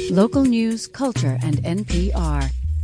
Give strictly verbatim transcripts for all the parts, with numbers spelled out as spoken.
Local news, culture, and N P R.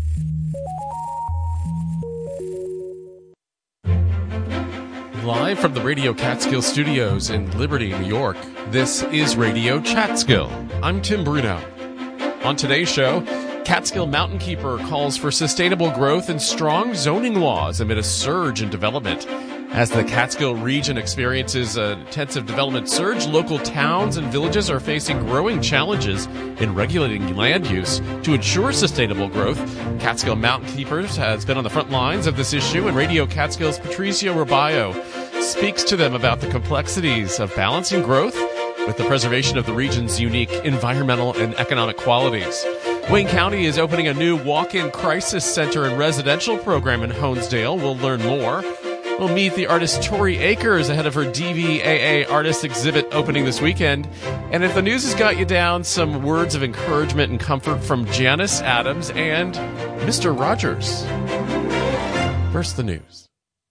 Live from the Radio Catskill Studios in Liberty, New York, this is Radio Catskill. I'm Tim Bruno. On today's show, Catskill Mountain Keeper calls for sustainable growth and strong zoning laws amid a surge in development. As the Catskill region experiences an intensive development surge, local towns and villages are facing growing challenges in regulating land use to ensure sustainable growth. Catskill Mountain Keepers has been on the front lines of this issue, and Radio Catskill's Patricio Robayo speaks to them about the complexities of balancing growth with the preservation of the region's unique environmental and economic qualities. Wayne County is opening a new walk-in crisis center and residential program in Honesdale. We'll learn more. We'll meet the artist Tori Akers ahead of her D V A A artist exhibit opening this weekend. And if the news has got you down, some words of encouragement and comfort from Janice Adams and Mister Rogers. First, the news.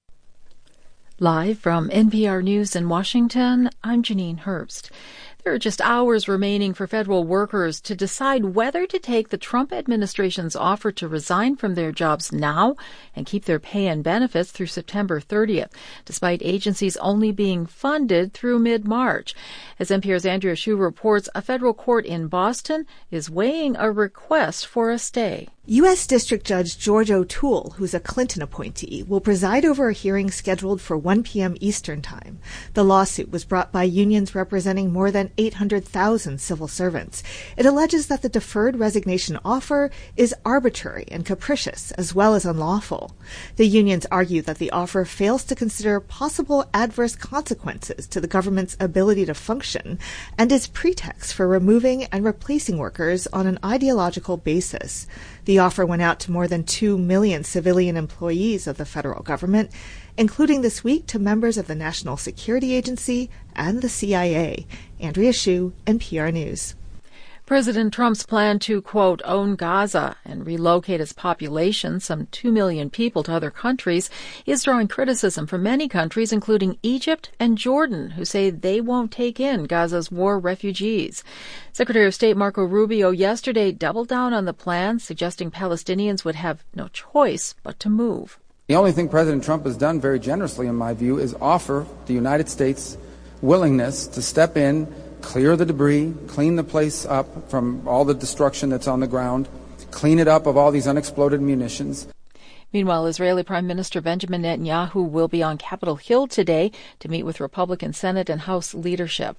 Live from N P R News in Washington, I'm Janine Herbst. There are just hours remaining for federal workers to decide whether to take the Trump administration's offer to resign from their jobs now and keep their pay and benefits through September thirtieth, despite agencies only being funded through mid-March. As N P R's Andrea Hsu reports, a federal court in Boston is weighing a request for a stay. U S. District Judge George O'Toole, who's a Clinton appointee, will preside over a hearing scheduled for one p.m. Eastern Time. The lawsuit was brought by unions representing more than eight hundred thousand civil servants. It alleges that the deferred resignation offer is arbitrary and capricious, as well as unlawful. The unions argue that the offer fails to consider possible adverse consequences to the government's ability to function and is pretext for removing and replacing workers on an ideological basis. The offer went out to more than two million civilian employees of the federal government, including this week to members of the National Security Agency and the C I A. Andrea Hsu, N P R News. President Trump's plan to, quote, own Gaza and relocate its population, some two million people, to other countries, is drawing criticism from many countries, including Egypt and Jordan, who say they won't take in Gaza's war refugees. Secretary of State Marco Rubio yesterday doubled down on the plan, suggesting Palestinians would have no choice but to move. The only thing President Trump has done very generously, in my view, is offer the United States willingness to step in, clear the debris, clean the place up from all the destruction that's on the ground, clean it up of all these unexploded munitions. Meanwhile, Israeli Prime Minister Benjamin Netanyahu will be on Capitol Hill today to meet with Republican Senate and House leadership.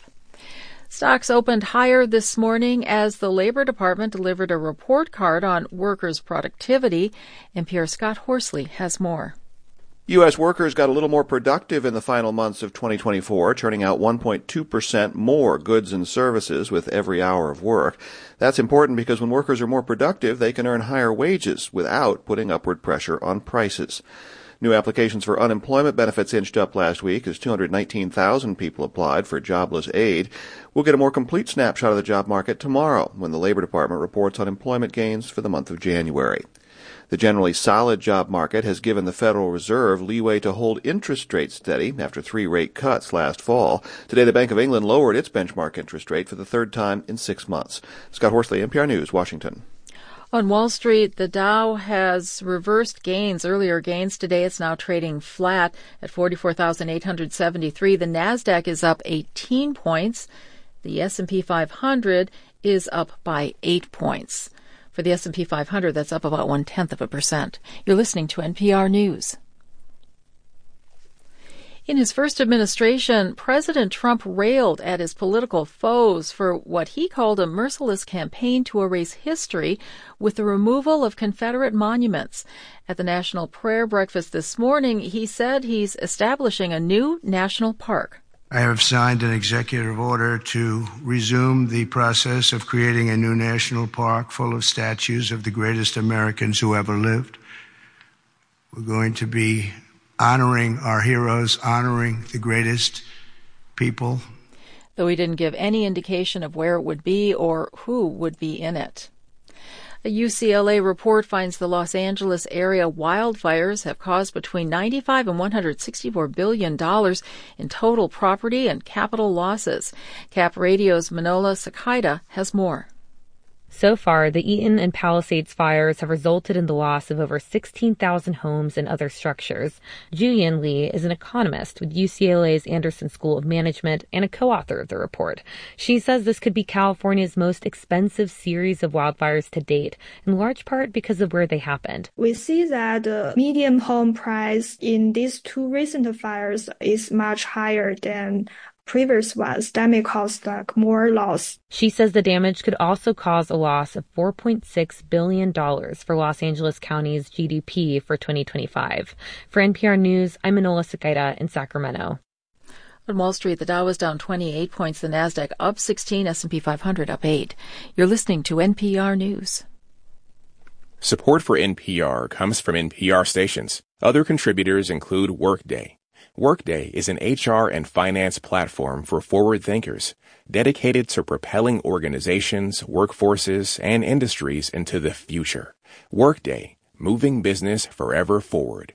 Stocks opened higher this morning as the Labor Department delivered a report card on workers' productivity. N P R's Scott Horsley has more. U S workers got a little more productive in the final months of twenty twenty-four, turning out one point two percent more goods and services with every hour of work. That's important because when workers are more productive, they can earn higher wages without putting upward pressure on prices. New applications for unemployment benefits inched up last week as two hundred nineteen thousand people applied for jobless aid. We'll get a more complete snapshot of the job market tomorrow when the Labor Department reports on employment gains for the month of January. The generally solid job market has given the Federal Reserve leeway to hold interest rates steady after three rate cuts last fall. Today, the Bank of England lowered its benchmark interest rate for the third time in six months. Scott Horsley, N P R News, Washington. On Wall Street, the Dow has reversed gains, earlier gains. Today it's now trading flat at forty-four thousand eight hundred seventy-three. The NASDAQ is up eighteen points. The S and P five hundred is up by eight points. For the S and P five hundred, that's up about one-tenth of a percent. You're listening to N P R News. In his first administration, President Trump railed at his political foes for what he called a merciless campaign to erase history with the removal of Confederate monuments. At the National Prayer Breakfast this morning, he said he's establishing a new national park. I have signed an executive order to resume the process of creating a new national park full of statues of the greatest Americans who ever lived. We're going to be honoring our heroes, honoring the greatest people. Though he didn't give any indication of where it would be or who would be in it. A U C L A report finds the Los Angeles area wildfires have caused between ninety-five and one hundred sixty-four billion dollars in total property and capital losses. Cap Radio's Manola Sakida has more. So far, the Eaton and Palisades fires have resulted in the loss of over sixteen thousand homes and other structures. Julian Lee is an economist with U C L A's Anderson School of Management and a co-author of the report. She says this could be California's most expensive series of wildfires to date, in large part because of where they happened. We see that the median home price in these two recent fires is much higher than previous ones. That may cause like more loss. She says the damage could also cause a loss of four point six billion dollars for Los Angeles County's G D P for twenty twenty-five. For N P R News, I'm Manola Sequeira in Sacramento. On Wall Street, the Dow was down twenty-eight points, the Nasdaq up sixteen, S and P five hundred up eight. You're listening to N P R News. Support for N P R comes from N P R stations. Other contributors include Workday. Workday is an H R and finance platform for forward thinkers, dedicated to propelling organizations, workforces, and industries into the future. Workday, moving business forever forward.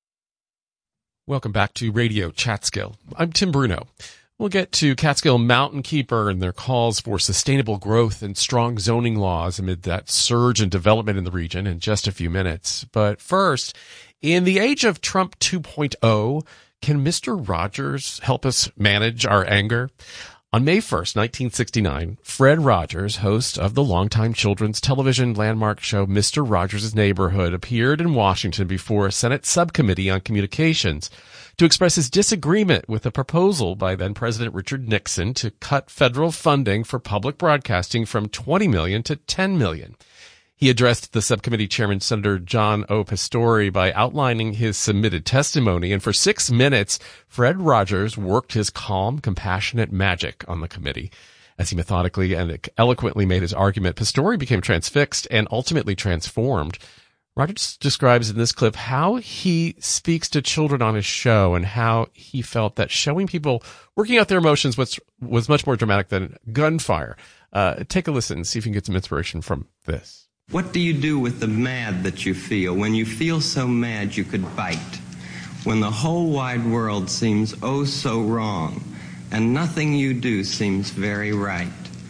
Welcome back to Radio Catskill. I'm Tim Bruno. We'll get to Catskill Mountain Keeper and their calls for sustainable growth and strong zoning laws amid that surge in development in the region in just a few minutes. But first, in the age of Trump two point oh, can Mister Rogers help us manage our anger? On May first, nineteen sixty-nine, Fred Rogers, host of the longtime children's television landmark show Mister Rogers' Neighborhood, appeared in Washington before a Senate subcommittee on communications to express his disagreement with a proposal by then-President Richard Nixon to cut federal funding for public broadcasting from twenty million dollars to ten million dollars. He addressed the subcommittee chairman, Senator John O. Pastori, by outlining his submitted testimony, and for six minutes, Fred Rogers worked his calm, compassionate magic on the committee. As he methodically and eloquently made his argument, Pastori became transfixed and ultimately transformed. Rogers describes in this clip how he speaks to children on his show and how he felt that showing people working out their emotions was, was much more dramatic than gunfire. Uh, take a listen and see if you can get some inspiration from this. What do you do with the mad that you feel? When you feel so mad you could bite. When the whole wide world seems oh so wrong, and nothing you do seems very right.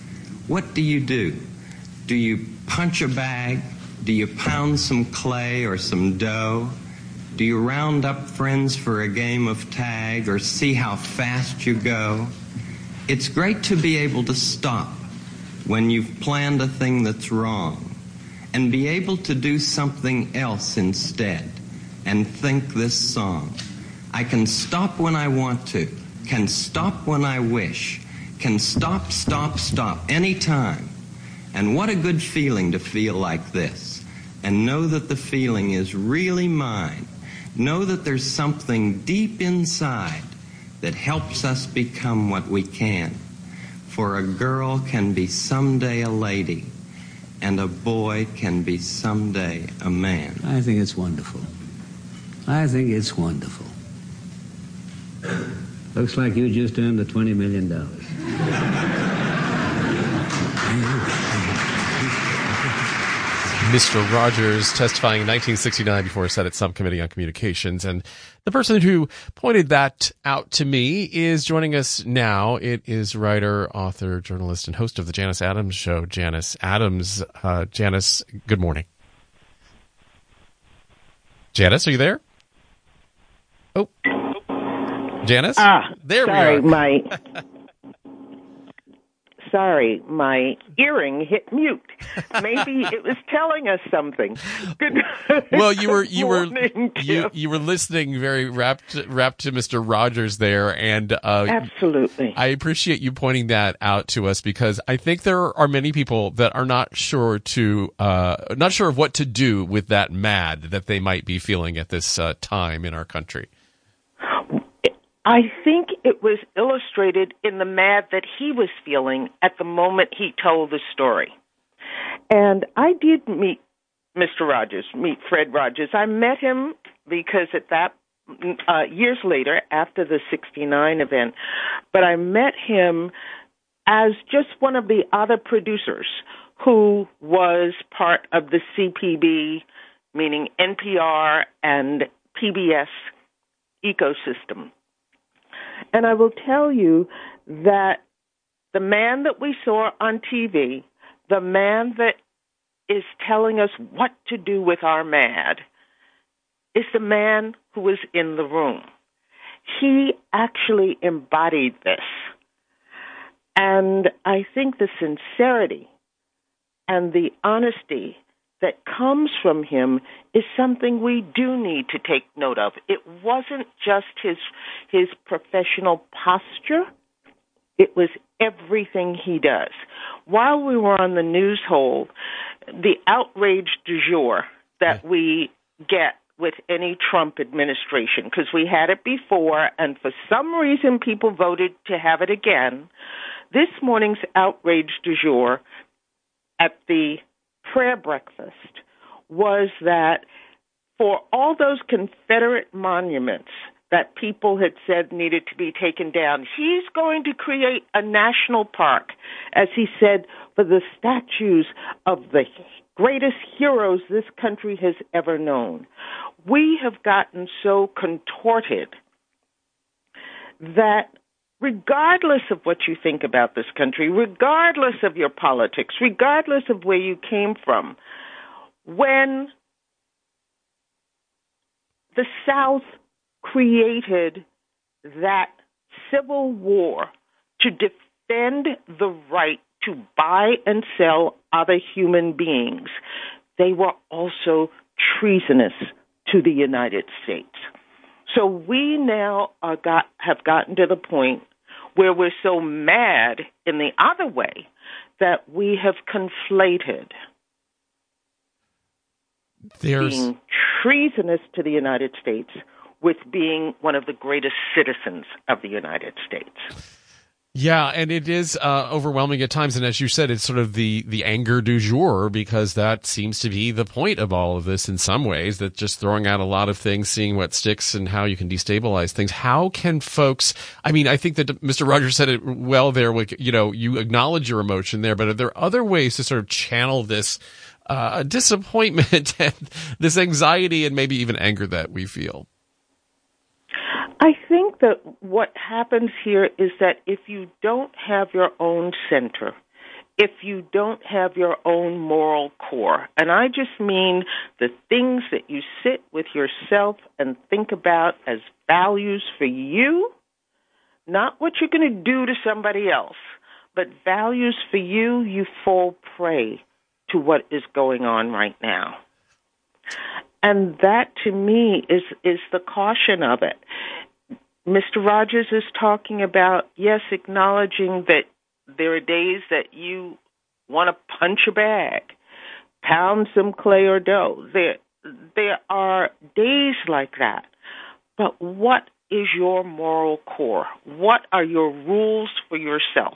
What do you do? Do you punch a bag? Do you pound some clay or some dough? Do you round up friends for a game of tag or see how fast you go? It's great to be able to stop when you've planned a thing that's wrong and be able to do something else instead and think this song. I can stop when I want to, can stop when I wish, can stop, stop, stop anytime. And what a good feeling to feel like this and know that the feeling is really mine. Know that there's something deep inside that helps us become what we can. For a girl can be someday a lady, and a boy can be someday a man. I think it's wonderful. I think it's wonderful. Looks like you just earned the twenty million dollars. Mister Rogers testifying in nineteen sixty-nine before a Senate subcommittee on communications. And the person who pointed that out to me is joining us now. It is writer, author, journalist, and host of the Janice Adams Show, Janice Adams. Uh, Janice, good morning. Janice, are you there? Oh, Janice? Ah, there sorry, we are. my sorry, my earring hit mute. Maybe it was telling us something. Good. Well, you were you morning, were you, you were listening very rapt rapt to Mister Rogers there, and uh, absolutely, I appreciate you pointing that out to us because I think there are many people that are not sure to uh, not sure of what to do with that mad that they might be feeling at this uh, time in our country. I think it was illustrated in the mad that he was feeling at the moment he told the story. And I did meet Mister Rogers, meet Fred Rogers. I met him because at that, uh, years later, after the sixty-nine event, but I met him as just one of the other producers who was part of the C P B, meaning N P R and P B S ecosystem. And I will tell you that the man that we saw on T V, the man that is telling us what to do with our mad is the man who was in the room. He actually embodied this. And I think the sincerity and the honesty that comes from him is something we do need to take note of. It wasn't just his his professional posture. It was everything he does. While we were on the news hold, the outrage du jour that we get with any Trump administration, because we had it before, and for some reason people voted to have it again, this morning's outrage du jour at the prayer breakfast was that for all those Confederate monuments that people had said needed to be taken down, he's going to create a national park, as he said, for the statues of the greatest heroes this country has ever known. We have gotten so contorted that regardless of what you think about this country, regardless of your politics, regardless of where you came from, when the South created that civil war to defend the right to buy and sell other human beings, they were also treasonous to the United States. So we now are got, have gotten to the point where we're so mad in the other way that we have conflated There's... being treasonous to the United States with being one of the greatest citizens of the United States. Yeah, and it is uh, overwhelming at times. And as you said, it's sort of the, the anger du jour, because that seems to be the point of all of this in some ways, that just throwing out a lot of things, seeing what sticks and how you can destabilize things. How can folks, I mean, I think that Mister Rogers said it well there, like, you know, you acknowledge your emotion there, but are there other ways to sort of channel this uh, disappointment and this anxiety and maybe even anger that we feel? I think that what happens here is that if you don't have your own center, if you don't have your own moral core, and I just mean the things that you sit with yourself and think about as values for you, not what you're going to do to somebody else, but values for you, you fall prey to what is going on right now. And that, to me, is, is the caution of it. Mister Rogers is talking about, yes, acknowledging that there are days that you want to punch a bag, pound some clay or dough. There, there are days like that. But what is your moral core? What are your rules for yourself?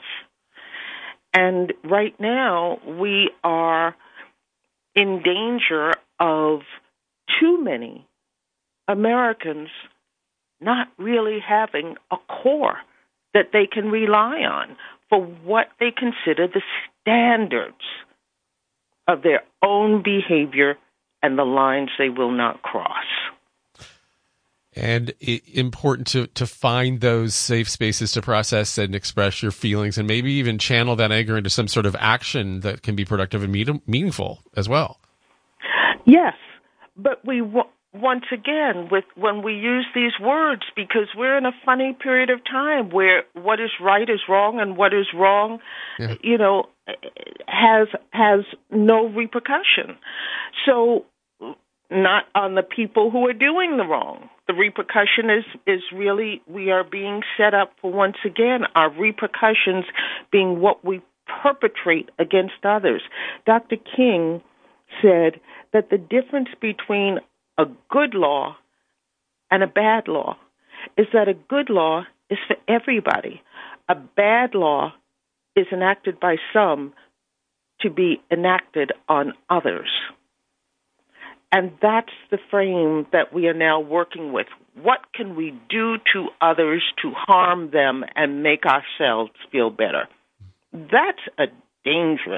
And right now, we are in danger of too many Americans not really having a core that they can rely on for what they consider the standards of their own behavior and the lines they will not cross. And it, important to, to find those safe spaces to process and express your feelings, and maybe even channel that anger into some sort of action that can be productive and mean, meaningful as well. Yes, but we w- once again, with when we use these words, because we're in a funny period of time where what is right is wrong and what is wrong, yeah. you know, has has no repercussion. So, not on the people who are doing the wrong. The repercussion is, is really, we are being set up for, once again, our repercussions being what we perpetrate against others. Doctor King said that the difference between a good law and a bad law is that a good law is for everybody. A bad law is enacted by some to be enacted on others. And that's the frame that we are now working with. What can we do to others to harm them and make ourselves feel better? That's a dangerous,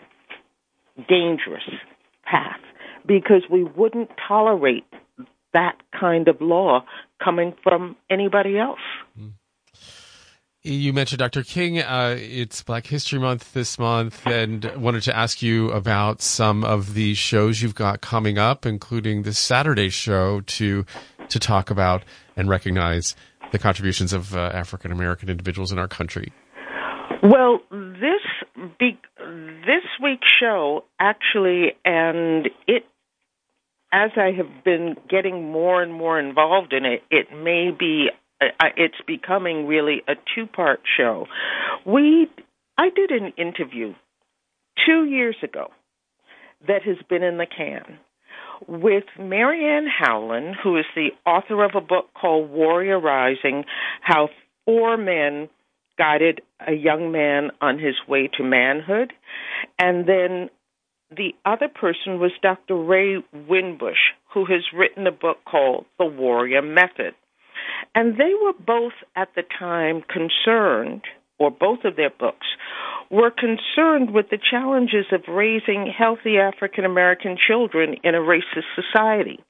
dangerous path, because we wouldn't tolerate that kind of law coming from anybody else. You mentioned Doctor King. Uh, it's Black History Month this month, and wanted to ask you about some of the shows you've got coming up, including this Saturday show to to talk about and recognize the contributions of uh, African American individuals in our country. Well, this be, this week's show actually, and it, as I have been getting more and more involved in it, it may be. It's becoming really a two-part show. We, I did an interview two years ago that has been in the can with Marianne Howland, who is the author of a book called Warrior Rising, How Four Men Guided a Young Man on His Way to Manhood. And then the other person was Doctor Ray Winbush, who has written a book called The Warrior Method. And they were both at the time concerned, or both of their books, were concerned with the challenges of raising healthy African-American children in a racist society.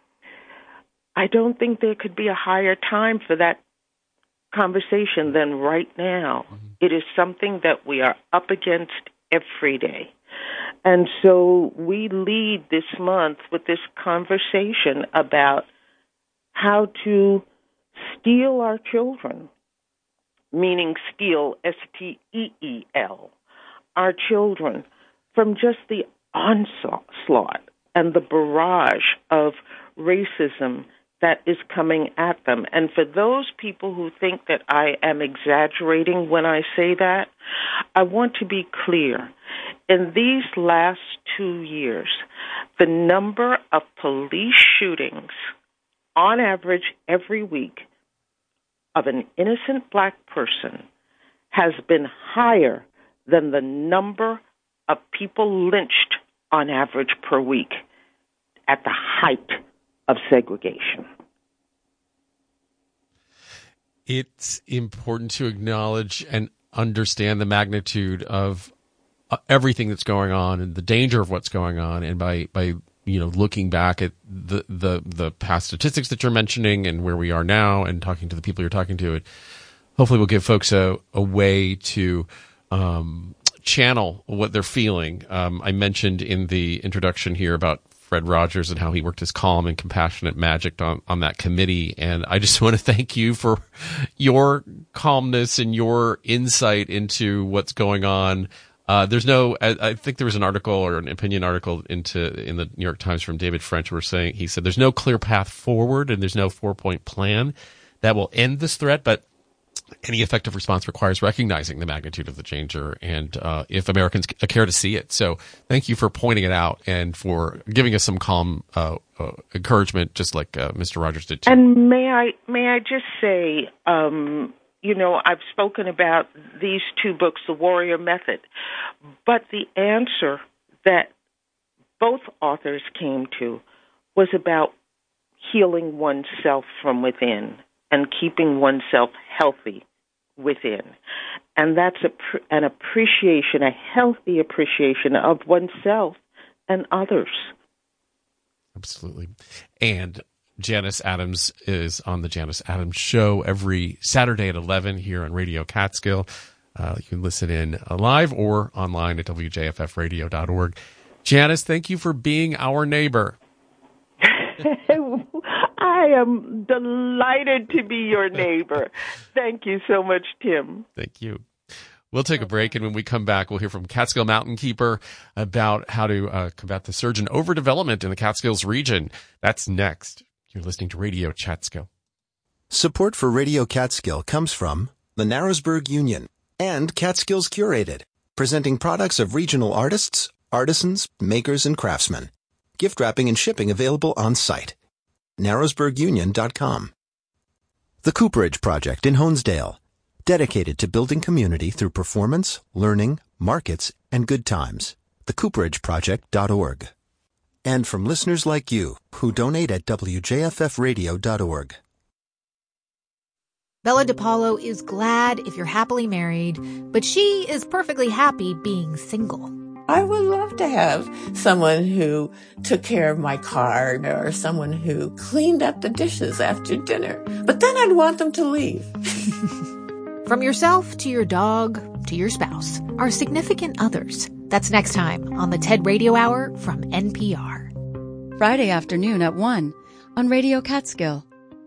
I don't think there could be a higher time for that conversation than right now. It is something that we are up against every day. And so we lead this month with this conversation about how to steal our children, meaning steal, S T E E L, our children from just the onslaught and the barrage of racism that is coming at them. And for those people who think that I am exaggerating when I say that, I want to be clear. In these last two years, the number of police shootings on average every week of an innocent black person has been higher than the number of people lynched on average per week at the height of segregation. It's important to acknowledge and understand the magnitude of everything that's going on and the danger of what's going on, and by by you know, looking back at the, the, the past statistics that you're mentioning and where we are now and talking to the people you're talking to, it hopefully will give folks a, a way to um, channel what they're feeling. Um, I mentioned in the introduction here about Fred Rogers and how he worked his calm and compassionate magic on, on that committee. And I just want to thank you for your calmness and your insight into what's going on. Uh, there's no, I, I think there was an article or an opinion article into in the New York Times from David French where saying, he said, there's no clear path forward and there's no four point plan that will end this threat, but any effective response requires recognizing the magnitude of the danger and, uh, if Americans care to see it. So thank you for pointing it out and for giving us some calm, uh, uh encouragement, just like, uh, Mister Rogers did too. And may I, may I just say, um, you know, I've spoken about these two books, The Warrior Method, but the answer that both authors came to was about healing oneself from within and keeping oneself healthy within. And that's a, an appreciation, a healthy appreciation of oneself and others. Absolutely. And Janice Adams is on the Janice Adams Show every Saturday at eleven here on Radio Catskill. Uh, you can listen in live or online at w j f f radio dot org. Janice, thank you for being our neighbor. I am delighted to be your neighbor. Thank you so much, Tim. Thank you. We'll take a break, and when we come back, we'll hear from Catskill Mountain Keeper about how to uh, combat the surge in overdevelopment in the Catskills region. That's next. You're listening to Radio Catskill. Support for Radio Catskill comes from the Narrowsburg Union and Catskills Curated, presenting products of regional artists, artisans, makers, and craftsmen. Gift wrapping and shipping available on site. narrowsburg union dot com. The Cooperage Project in Honesdale, dedicated to building community through performance, learning, markets, and good times. the cooperage project dot org. And from listeners like you who donate at w j f f radio dot org. Bella DePaulo is glad if you're happily married, but she is perfectly happy being single. I would love to have someone who took care of my car or someone who cleaned up the dishes after dinner. But then I'd want them to leave. From yourself to your dog to your spouse, our significant others. That's next time on the TED Radio Hour from N P R. Friday afternoon at one on Radio Catskill.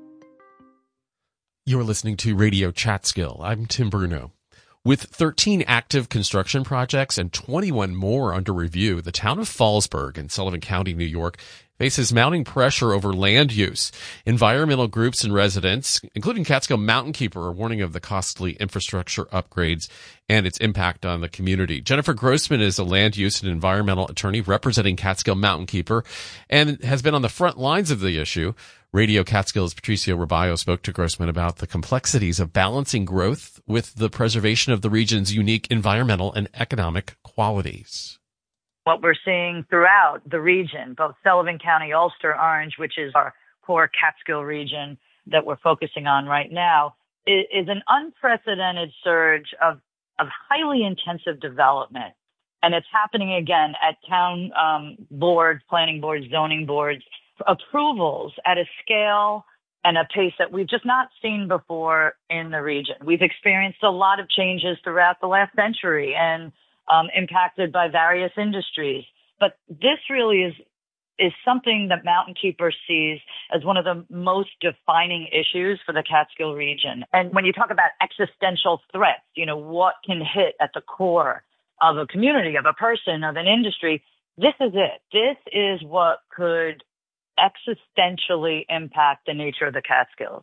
You're listening to Radio Catskill. I'm Tim Bruno. With thirteen active construction projects and twenty-one more under review, the town of Fallsburg in Sullivan County, New York, faces mounting pressure over land use. Environmental groups and residents, including Catskill Mountain Keeper, are warning of the costly infrastructure upgrades and its impact on the community. Jennifer Grossman is a land use and environmental attorney representing Catskill Mountain Keeper and has been on the front lines of the issue. Radio Catskill's Patricio Robayo spoke to Grossman about the complexities of balancing growth with the preservation of the region's unique environmental and economic qualities. What we're seeing throughout the region, both Sullivan County, Ulster, Orange, which is our core Catskill region that we're focusing on right now, is, is an unprecedented surge of, of highly intensive development. And it's happening again at town um, boards, planning boards, zoning boards, approvals at a scale and a pace that we've just not seen before in the region. We've experienced a lot of changes throughout the last century and um, impacted by various industries. But this really is is something that Mountain Keeper sees as one of the most defining issues for the Catskill region. And when you talk about existential threats, you know, what can hit at the core of a community, of a person, of an industry, this is it. This is what could existentially impact the nature of the Catskills.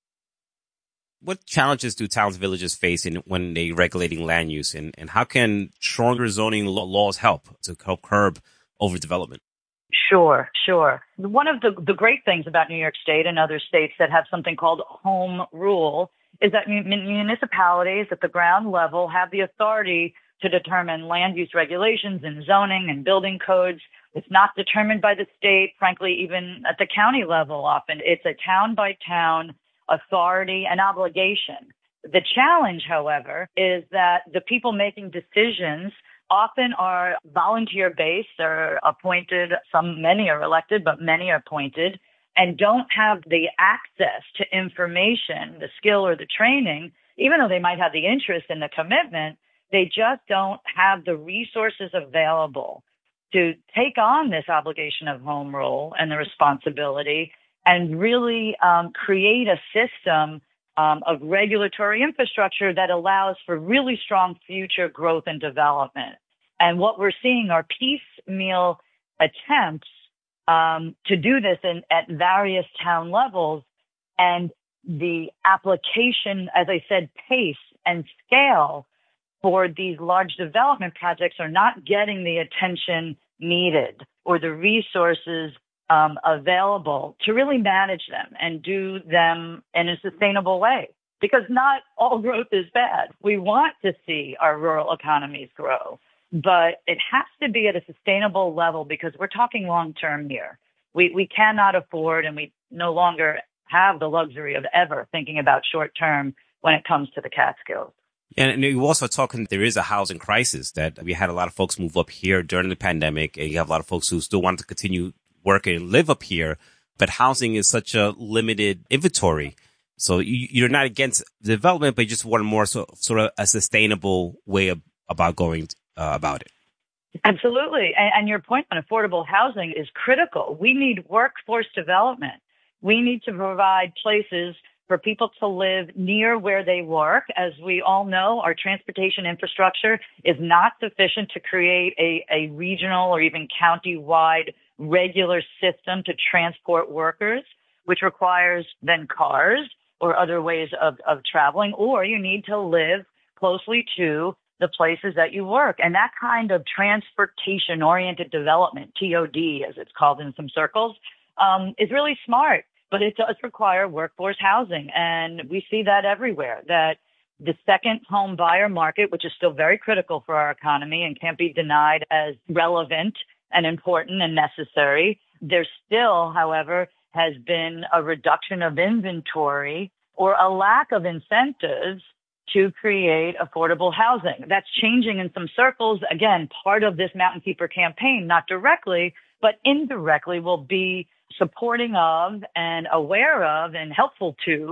What challenges do towns and villages face in when they're regulating land use, and, and how can stronger zoning laws help to help curb overdevelopment? Sure, sure. One of the, the great things about New York State and other states that have something called home rule is that municipalities at the ground level have the authority to determine land use regulations and zoning and building codes. It's not determined by the state, frankly, even at the county level often. It's a town-by-town authority and obligation. The challenge, however, is that the people making decisions often are volunteer-based, they're appointed, some, many are elected, but many are appointed, and don't have the access to information, the skill or the training, even though they might have the interest and the commitment, they just don't have the resources available to take on this obligation of home rule and the responsibility and really um, create a system um, of regulatory infrastructure that allows for really strong future growth and development. And what we're seeing are piecemeal attempts um, to do this in, at various town levels, and the application, as I said, pace and scale for these large development projects are not getting the attention needed or the resources um, available to really manage them and do them in a sustainable way. Because not all growth is bad. We want to see our rural economies grow, but it has to be at a sustainable level because we're talking long term here. We we cannot afford, and we no longer have the luxury of ever thinking about short term when it comes to the Catskills. And you also talking, there is a housing crisis that we had a lot of folks move up here during the pandemic, and you have a lot of folks who still want to continue working and live up here, but housing is such a limited inventory. So you, you're not against development, but you just want more so, sort of a sustainable way of, about going uh, about it. Absolutely. And, and your point on affordable housing is critical. We need workforce development. We need to provide places for people to live near where they work. As we all know, our transportation infrastructure is not sufficient to create a, a regional or even county-wide regular system to transport workers, which requires then cars or other ways of, of traveling, or you need to live closely to the places that you work. And that kind of transportation-oriented development, T O D as it's called in some circles, um, is really smart. But it does require workforce housing. And we see that everywhere, that the second home buyer market, which is still very critical for our economy and can't be denied as relevant and important and necessary, there still, however, has been a reduction of inventory or a lack of incentives to create affordable housing. That's changing in some circles. Again, part of this Mountain Keeper campaign, not directly, but indirectly will be supporting of and aware of and helpful to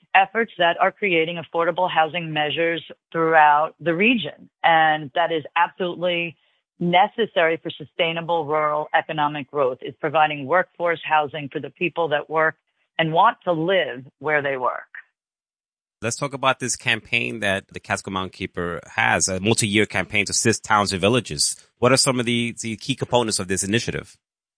efforts that are creating affordable housing measures throughout the region. And that is absolutely necessary for sustainable rural economic growth, is providing workforce housing for the people that work and want to live where they work. Let's talk about this campaign that the Catskill Mountain Keeper has, a multi-year campaign to assist towns and villages. What are some of the, the key components of this initiative?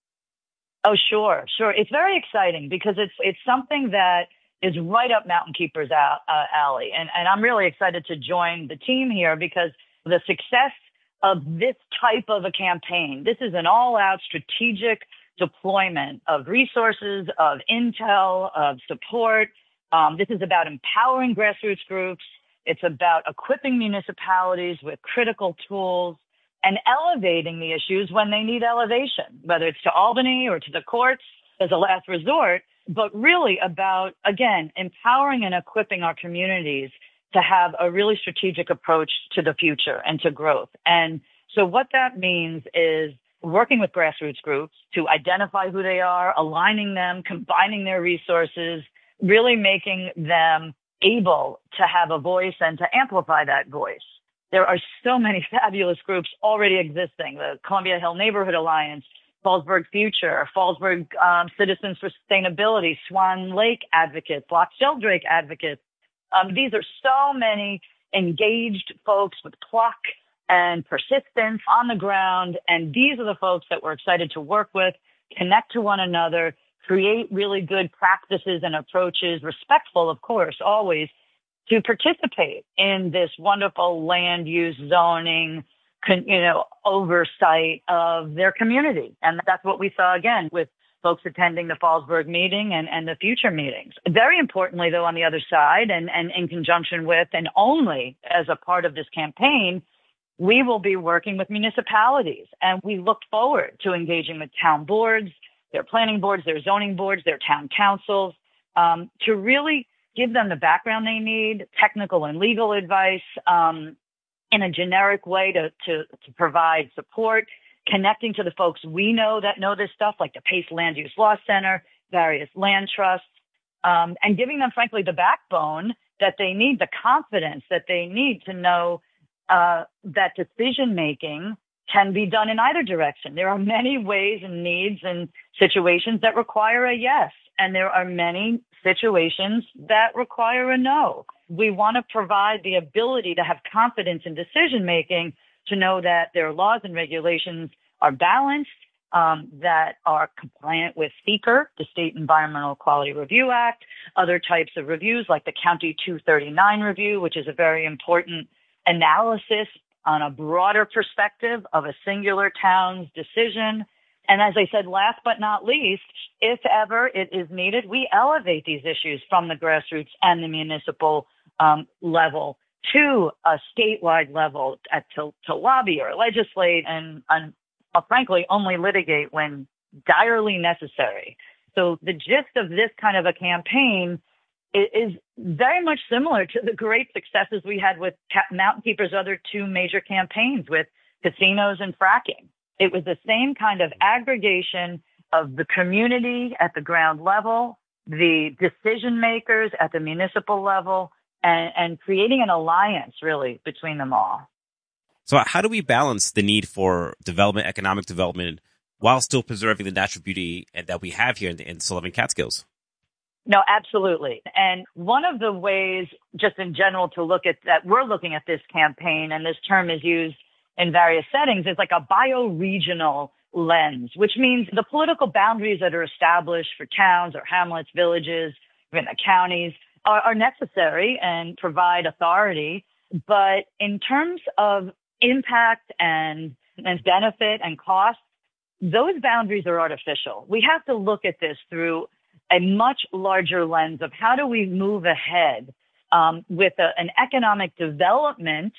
Oh, sure, sure. It's very exciting because it's it's something that is right up Mountain Keeper's uh, alley. And, and I'm really excited to join the team here because the success of this type of a campaign, this is an all-out strategic deployment of resources, of intel, of support. Um, this is about empowering grassroots groups. It's about equipping municipalities with critical tools and elevating the issues when they need elevation, whether it's to Albany or to the courts as a last resort, but really about, again, empowering and equipping our communities to have a really strategic approach to the future and to growth. And so what that means is working with grassroots groups to identify who they are, aligning them, combining their resources, really making them able to have a voice and to amplify that voice. There are so many fabulous groups already existing, the Columbia Hill Neighborhood Alliance, Fallsburg Future, Fallsburg um, Citizens for Sustainability, Swan Lake Advocates, Loch Sheldrake Advocates. Um, these are so many engaged folks with pluck and persistence on the ground. And these are the folks that we're excited to work with, connect to one another, create really good practices and approaches, respectful, of course, always, to participate in this wonderful land use zoning, you know, oversight of their community. And that's what we saw again with folks attending the Fallsburg meeting and, and the future meetings. Very importantly, though, on the other side, and, and in conjunction with and only as a part of this campaign, we will be working with municipalities. And we look forward to engaging with town boards, their planning boards, their zoning boards, their town councils, um, to really give them the background they need, technical and legal advice, um, in a generic way to, to, to provide support, connecting to the folks we know that know this stuff, like the Pace Land Use Law Center, various land trusts, um, and giving them, frankly, the backbone that they need, the confidence that they need to know uh, that decision-making can be done in either direction. There are many ways and needs and situations that require a yes, and there are many situations that require a no. We want to provide the ability to have confidence in decision-making, to know that their laws and regulations are balanced, um, that are compliant with SEQR, the State Environmental Quality Review Act, other types of reviews like the County two thirty-nine review, which is a very important analysis on a broader perspective of a singular town's decision. And as I said, last but not least, if ever it is needed, we elevate these issues from the grassroots and the municipal um, level to a statewide level at, to, to lobby or legislate and, and uh, frankly, only litigate when direly necessary. So the gist of this kind of a campaign is, is very much similar to the great successes we had with Mountain Keeper's other two major campaigns with casinos and fracking. It was the same kind of aggregation of the community at the ground level, the decision makers at the municipal level, and, and creating an alliance, really, between them all. So how do we balance the need for development, economic development, while still preserving the natural beauty that we have here in the, in the Sullivan Catskills? No, absolutely. And one of the ways, just in general, to look at that, we're looking at this campaign, and this term is used in various settings, is like a bioregional lens, which means the political boundaries that are established for towns or hamlets, villages, even the counties are, are necessary and provide authority. But in terms of impact and, and benefit and cost, those boundaries are artificial. We have to look at this through a much larger lens of how do we move ahead um, with a, an economic development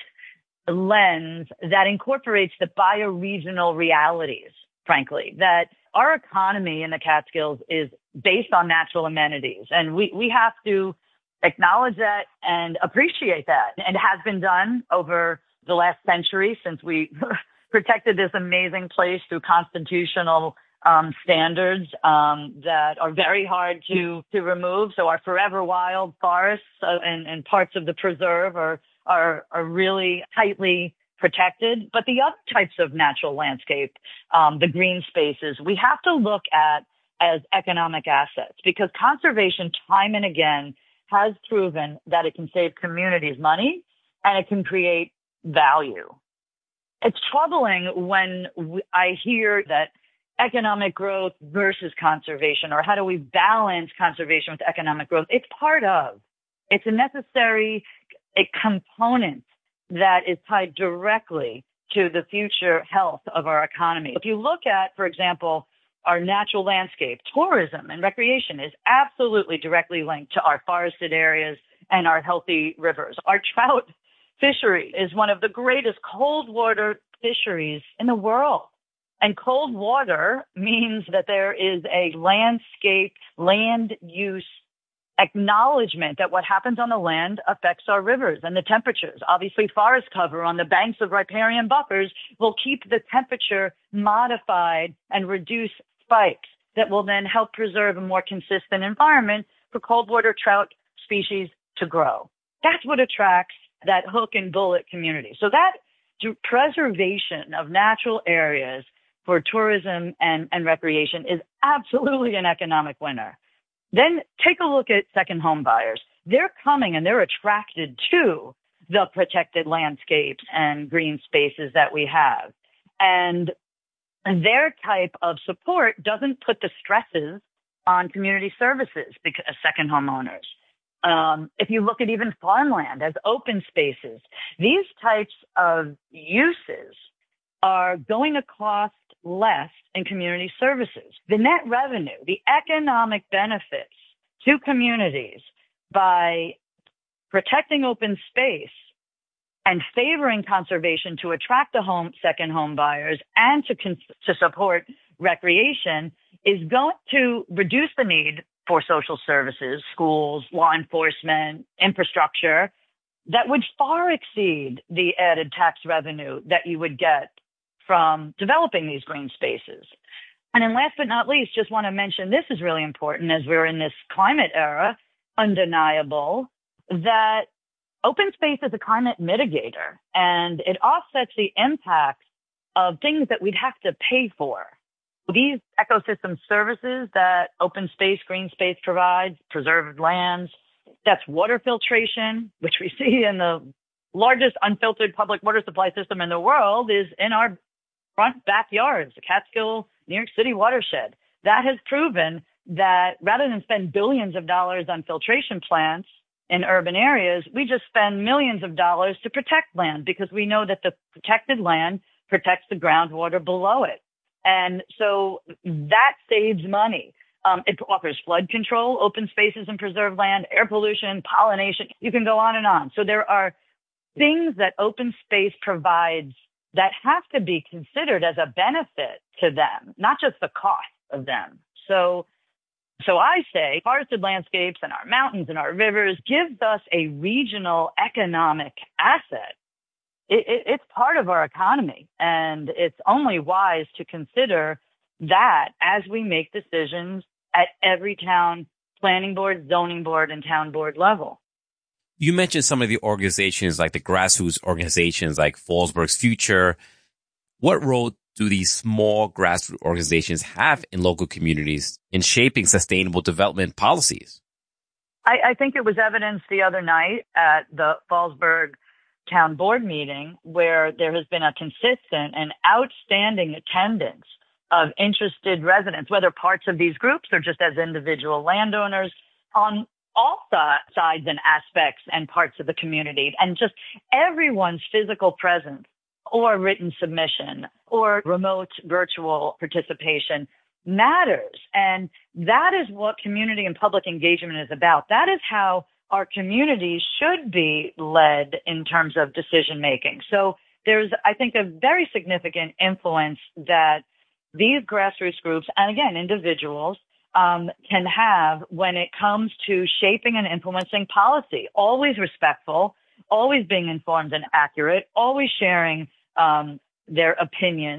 lens that incorporates the bioregional realities, frankly, that our economy in the Catskills is based on natural amenities. And we, we have to acknowledge that and appreciate that. And it has been done over the last century since we protected this amazing place through constitutional um, standards um, that are very hard to, to remove. So our forever wild forests uh, and, and parts of the preserve are, are, are really tightly protected. But the other types of natural landscape, um, the green spaces, we have to look at as economic assets, because conservation time and again has proven that it can save communities money and it can create value. It's troubling when I hear that economic growth versus conservation, or how do we balance conservation with economic growth? It's part of, it's a necessary a component that is tied directly to the future health of our economy. If you look at, for example, our natural landscape, tourism and recreation is absolutely directly linked to our forested areas and our healthy rivers. Our trout fishery is one of the greatest cold water fisheries in the world. And cold water means that there is a landscape, land use acknowledgement that what happens on the land affects our rivers and the temperatures. Obviously, forest cover on the banks of riparian buffers will keep the temperature modified and reduce spikes that will then help preserve a more consistent environment for cold water trout species to grow. That's what attracts that hook and bullet community. So that preservation of natural areas for tourism and, and recreation is absolutely an economic winner. Then take a look at second home buyers. They're coming and they're attracted to the protected landscapes and green spaces that we have. And their type of support doesn't put the stresses on community services because second homeowners. Um, if you look at even farmland as open spaces, these types of uses are going to cost less in community services. The net revenue, the economic benefits to communities by protecting open space and favoring conservation to attract the home, second home buyers and to, con- to support recreation is going to reduce the need for social services, schools, law enforcement, infrastructure that would far exceed the added tax revenue that you would get from developing these green spaces. And then last but not least, just want to mention, this is really important as we're in this climate era, undeniable, that open space is a climate mitigator and it offsets the impact of things that we'd have to pay for. These ecosystem services that open space, green space provides, preserved lands, that's water filtration, which we see in the largest unfiltered public water supply system in the world is in our front backyards, the Catskill, New York City watershed. That has proven that rather than spend billions of dollars on filtration plants in urban areas, we just spend millions of dollars to protect land because we know that the protected land protects the groundwater below it. And so that saves money. Um, it offers flood control, open spaces and preserved land, air pollution, pollination. You can go on and on. So there are things that open space provides that have to be considered as a benefit to them, not just the cost of them. So, so I say forested landscapes and our mountains and our rivers gives us a regional economic asset. It, it, it's part of our economy, and it's only wise to consider that as we make decisions at every town planning board, zoning board, and town board level. You mentioned some of the organizations like the grassroots organizations like Fallsburg's Future. What role do these small grassroots organizations have in local communities in shaping sustainable development policies? I, I think it was evidenced the other night at the Fallsburg town board meeting where there has been a consistent and outstanding attendance of interested residents, whether parts of these groups or just as individual landowners on all sides and aspects and parts of the community, and just everyone's physical presence or written submission or remote virtual participation matters. And that is what community and public engagement is about. That is how our communities should be led in terms of decision making. So there's, I think, a very significant influence that these grassroots groups, and again, individuals, um, can have when it comes to shaping and implementing policy, always respectful, always being informed and accurate, always sharing um, their opinions,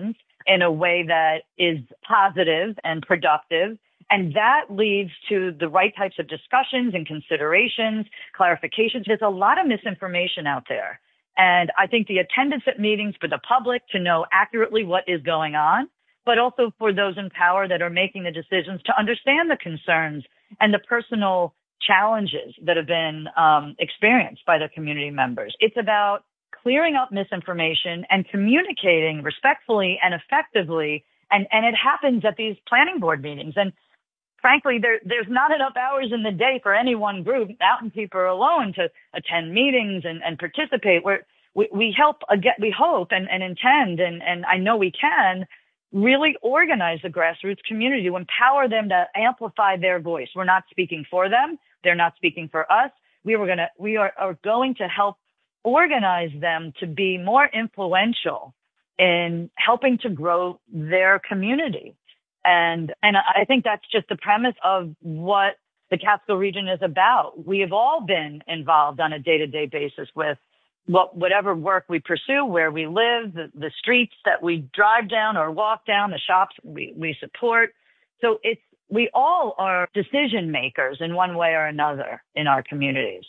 in a way that is positive and productive. And that leads to the right types of discussions and considerations, clarifications. There's a lot of misinformation out there. And I think the attendance at meetings for the public to know accurately what is going on, but also for those in power that are making the decisions to understand the concerns and the personal challenges that have been um, experienced by the community members. It's about clearing up misinformation and communicating respectfully and effectively. And, and it happens at these planning board meetings. And frankly, there, there's not enough hours in the day for any one group, mountain people alone, to attend meetings and, and participate. We're, we we help, again, we hope and, and intend, and, and I know we can, really organize the grassroots community to empower them to amplify their voice. We're not speaking for them. They're not speaking for us. We were gonna, we are, are going to help organize them to be more influential in helping to grow their community. And, and I think that's just the premise of what the Catskill region is about. We have all been involved on a day-to-day basis with what, whatever work we pursue, where we live, the, the streets that we drive down or walk down, the shops we, we support. So it's, we all are decision makers in one way or another in our communities.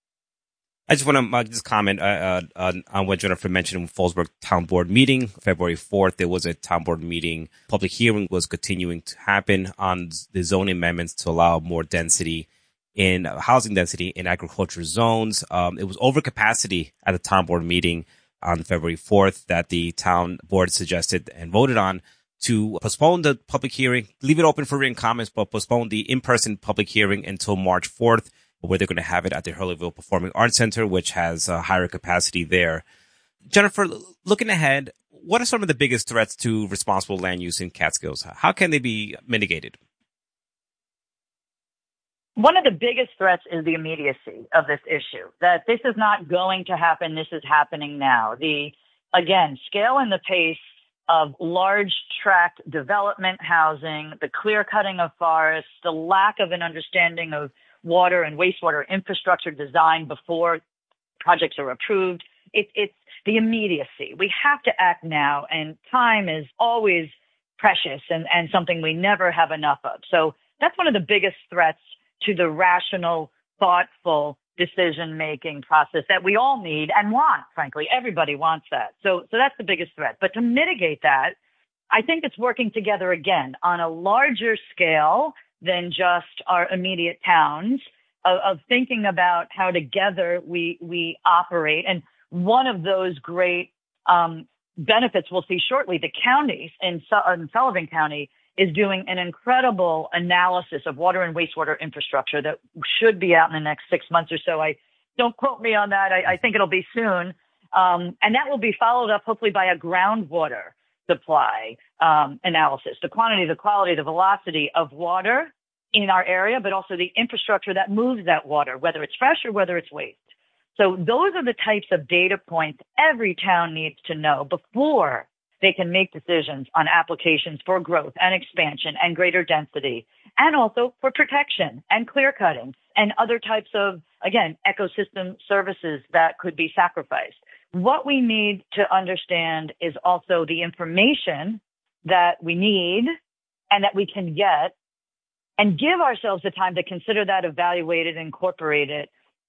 I just want to uh, just comment uh, uh, on what Jennifer mentioned in Fallsburg Town Board meeting. February fourth, there was a Town Board meeting. Public hearing was continuing to happen on the zoning amendments to allow more density in uh, housing density in agriculture zones. Um, it was overcapacity at the Town Board meeting on February fourth that the Town Board suggested and voted on to postpone the public hearing, leave it open for written comments, but postpone the in-person public hearing until March fourth. Where they're going to have it at the Hurleyville Performing Arts Center, which has a higher capacity there. Jennifer, looking ahead, what are some of the biggest threats to responsible land use in Catskills? How can they be mitigated? One of the biggest threats is the immediacy of this issue, that this is not going to happen. This is happening now. The, again, scale and the pace of large tract development housing, the clear cutting of forests, the lack of an understanding of water and wastewater infrastructure design before projects are approved. It, it's the immediacy. We have to act now, and time is always precious and, and something we never have enough of. So that's one of the biggest threats to the rational, thoughtful decision-making process that we all need and want, frankly. Everybody wants that. So, so that's the biggest threat. But to mitigate that, I think it's working together again on a larger scale than just our immediate towns, of, of thinking about how together we we operate. And one of those great um, benefits we'll see shortly, the counties in, Su- in Sullivan County is doing an incredible analysis of water and wastewater infrastructure that should be out in the next six months or so. I don't quote me on that. I, I think it'll be soon. Um, and that will be followed up hopefully by a groundwater supply um, analysis, the quantity, the quality, the velocity of water in our area, but also the infrastructure that moves that water, whether it's fresh or whether it's waste. So those are the types of data points every town needs to know before they can make decisions on applications for growth and expansion and greater density, and also for protection and clear cutting and other types of, again, ecosystem services that could be sacrificed. What we need to understand is also the information that we need and that we can get, and give ourselves the time to consider that, evaluate it, incorporate it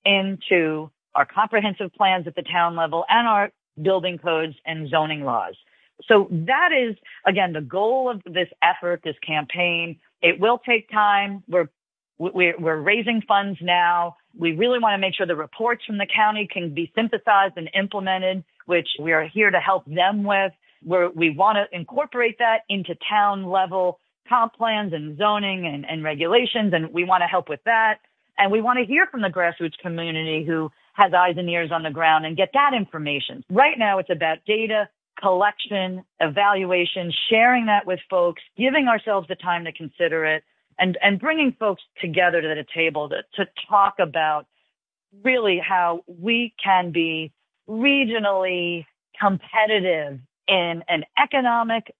into our comprehensive plans at the town level and our building codes and zoning laws. So that is, again, the goal of this effort, this campaign. It will take time. We're we're, we're raising funds now. We really want to make sure the reports from the county can be synthesized and implemented, which we are here to help them with. We're, we want to incorporate that into town level comp plans and zoning and, and regulations, and we want to help with that. And we want to hear from the grassroots community who has eyes and ears on the ground and get that information. Right now, it's about data collection, evaluation, sharing that with folks, giving ourselves the time to consider it, and, and bringing folks together to the table to, to talk about really how we can be regionally competitive in an economic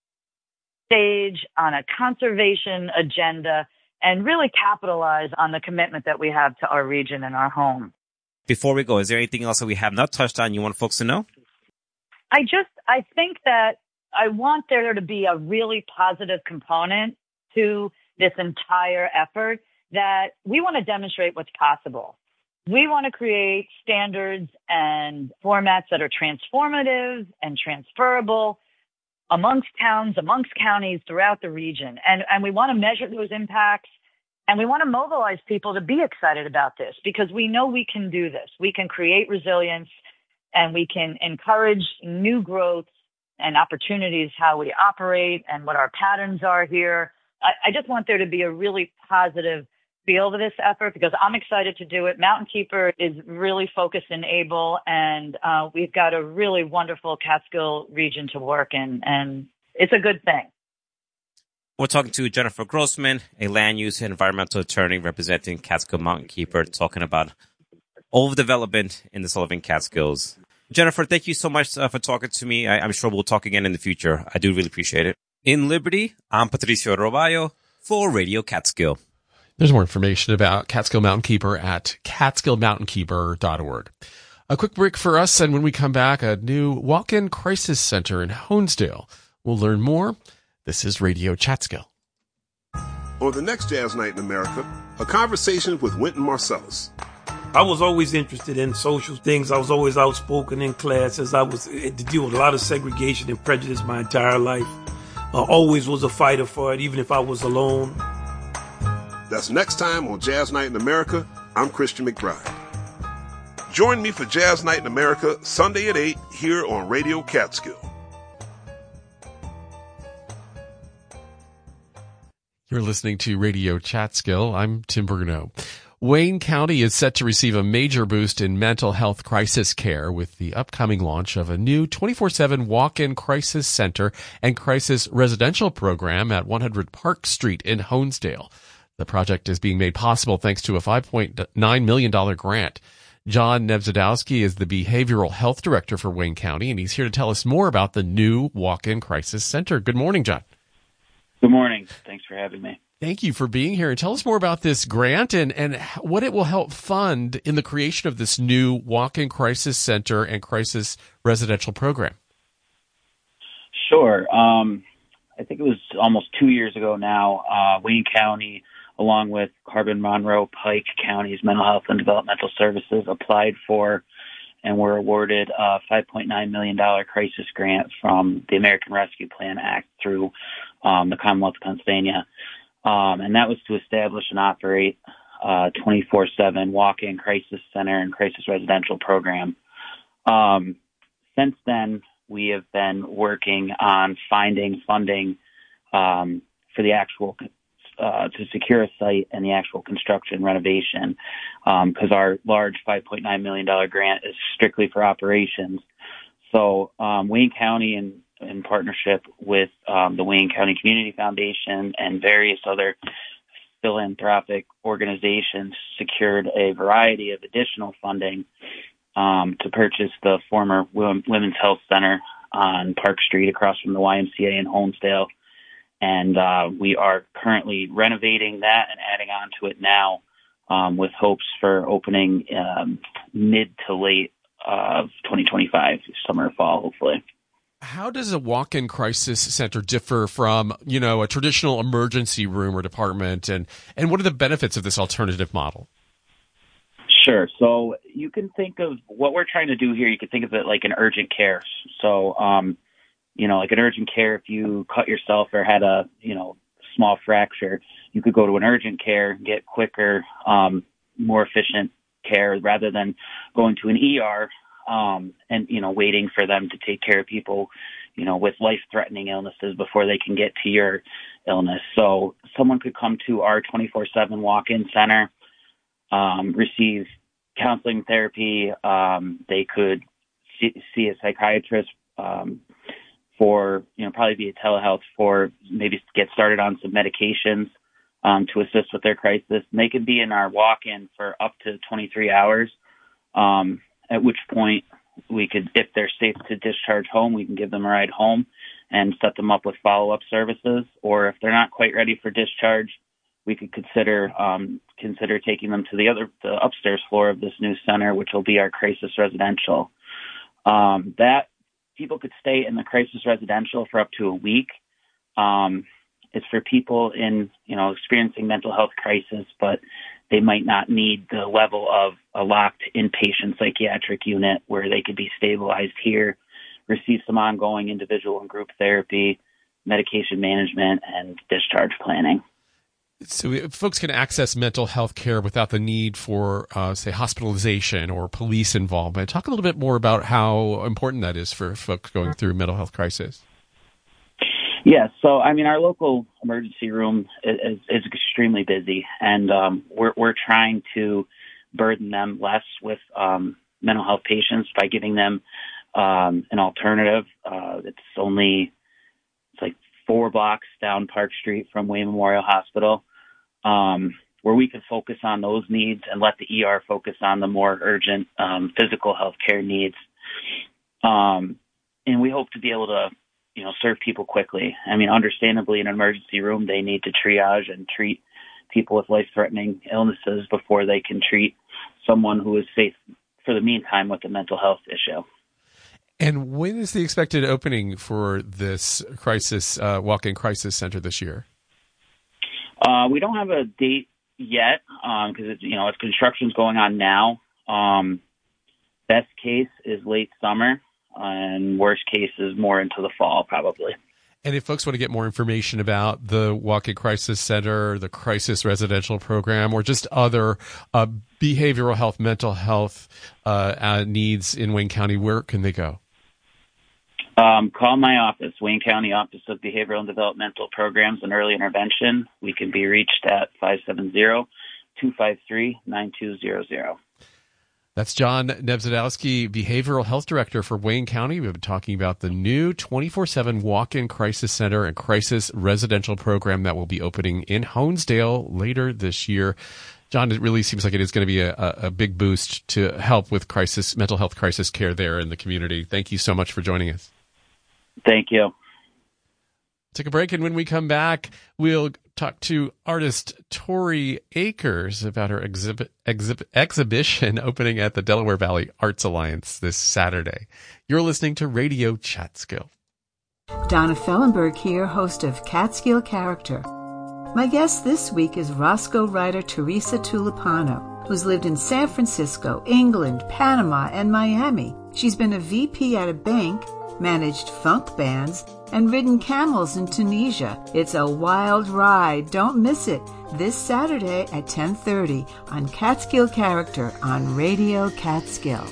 stage, on a conservation agenda, and really capitalize on the commitment that we have to our region and our home. Before we go, is there anything else that we have not touched on you want folks to know? I just, I think that I want there to be a really positive component to this entire effort, that we want to demonstrate what's possible. We want to create standards and formats that are transformative and transferable amongst towns, amongst counties, throughout the region. And, and we want to measure those impacts, and we want to mobilize people to be excited about this, because we know we can do this. We can create resilience, and we can encourage new growth and opportunities, how we operate and what our patterns are here. I, I just want there to be a really positive feel to this effort, because I'm excited to do it. Mountain Keeper is really focused and able, and uh, we've got a really wonderful Catskill region to work in, and it's a good thing. We're talking to Jennifer Grossman, a land use and environmental attorney representing Catskill Mountain Keeper, talking about overdevelopment in the Sullivan Catskills. Jennifer, thank you so much uh, for talking to me. I, I'm sure we'll talk again in the future. I do really appreciate it. In Liberty, I'm Patricio Roballo for Radio Catskill. There's more information about Catskill Mountain Keeper at catskill mountain keeper dot org. A quick break for us, and when we come back, a new walk-in crisis center in Honesdale. We'll learn more. This is Radio Catskill. On the next Jazz Night in America, a conversation with Wynton Marsalis. I was always interested in social things. I was always outspoken in classes. I was had to deal with a lot of segregation and prejudice my entire life. I always was a fighter for it, even if I was alone. That's next time on Jazz Night in America. I'm Christian McBride. Join me for Jazz Night in America Sunday at eight here on Radio Catskill. You're listening to Radio Catskill. I'm Tim Bruno. Wayne County is set to receive a major boost in mental health crisis care with the upcoming launch of a new twenty-four seven walk-in crisis center and crisis residential program at one hundred Park Street in Honesdale. The project is being made possible thanks to a five point nine million dollars grant. John Nevzadowski is the Behavioral Health Director for Wayne County, and he's here to tell us more about the new walk-in crisis center. Good morning, John. Good morning. Thanks for having me. Thank you for being here. And tell us more about this grant and, and what it will help fund in the creation of this new walk-in crisis center and crisis residential program. Sure. Um, I think it was almost two years ago now, uh, Wayne County, along with Carbon-Monroe Pike County's Mental Health and Developmental Services, applied for and were awarded a five point nine million dollars crisis grant from the American Rescue Plan Act through um, the Commonwealth of Pennsylvania. Um, and that was to establish and operate a twenty-four seven walk-in crisis center and crisis residential program. Um, since then, we have been working on finding funding um, for the actual uh, to secure a site and the actual construction renovation, because um, our large five point nine million dollars grant is strictly for operations. So um, Wayne County, in, in partnership with um, the Wayne County Community Foundation and various other philanthropic organizations, secured a variety of additional funding um, to purchase the former Women's Health Center on Park Street across from the Y M C A in Honesdale. And uh, we are currently renovating that and adding on to it now um, with hopes for opening um, mid to late of twenty twenty-five, summer or fall, hopefully. How does a walk-in crisis center differ from, you know, a traditional emergency room or department? And, and what are the benefits of this alternative model? Sure. So you can think of what we're trying to do here. You can think of it like an urgent care. So, um, you know, like an urgent care, if you cut yourself or had a, you know, small fracture, you could go to an urgent care, get quicker, um, more efficient care rather than going to an E R, um, and, you know, waiting for them to take care of people, you know, with life-threatening illnesses before they can get to your illness. So someone could come to our twenty-four seven walk-in center, um, receive counseling therapy. Um, they could see, see a psychiatrist, um, for, you know, probably via telehealth for maybe get started on some medications um, to assist with their crisis. And they could be in our walk-in for up to twenty-three hours, um, at which point we could, if they're safe to discharge home, we can give them a ride home and set them up with follow-up services. Or if they're not quite ready for discharge, we could consider um, consider taking them to the other the upstairs floor of this new center, which will be our crisis residential. Um, that people could stay in the crisis residential for up to a week. Um, it's for people in, you know, experiencing mental health crisis, but they might not need the level of a locked inpatient psychiatric unit where they could be stabilized here, receive some ongoing individual and group therapy, medication management, and discharge planning. So folks can access mental health care without the need for, uh, say, hospitalization or police involvement. Talk a little bit more about how important that is for folks going through mental health crisis. Yes. Yeah, so, I mean, our local emergency room is, is extremely busy, and um, we're, we're trying to burden them less with um, mental health patients by giving them um, an alternative. Uh, it's only, it's like four blocks down Park Street from Wayne Memorial Hospital, um, where we can focus on those needs and let the E R focus on the more urgent um, physical health care needs. Um, and we hope to be able to, you know, serve people quickly. I mean, understandably, in an emergency room, they need to triage and treat people with life-threatening illnesses before they can treat someone who is safe for the meantime with a mental health issue. And when is the expected opening for this crisis, uh, walk-in crisis center this year? Uh, we don't have a date yet because, um, you know, it's construction's going on now. Um, best case is late summer. And worst case is more into the fall, probably. And if folks want to get more information about the Walk-In Crisis Center, the Crisis Residential Program, or just other uh, behavioral health, mental health uh, uh, needs in Wayne County, where can they go? Um, call my office, Wayne County Office of Behavioral and Developmental Programs and Early Intervention. We can be reached at five seven zero, two five three, nine two zero zero. That's John Nebzadowski, Behavioral Health Director for Wayne County. We've been talking about the new twenty-four seven Walk-In Crisis Center and Crisis Residential Program that will be opening in Honesdale later this year. John, it really seems like it is going to be a, a big boost to help with crisis, mental health crisis care there in the community. Thank you so much for joining us. Thank you. Take a break, and when we come back, we'll talk to artist Tori Akers about her exhibit, exhibit, exhibition opening at the Delaware Valley Arts Alliance this Saturday. You're listening to Radio Catskill. Donna Fellenberg here, host of Catskill Character. My guest this week is Roscoe writer Teresa Tulipano, who's lived in San Francisco, England, Panama, and Miami. She's been a V P at a bank, managed funk bands, and ridden camels in Tunisia. It's a wild ride. Don't miss it. This Saturday at ten thirty on Catskill Character on Radio Catskill.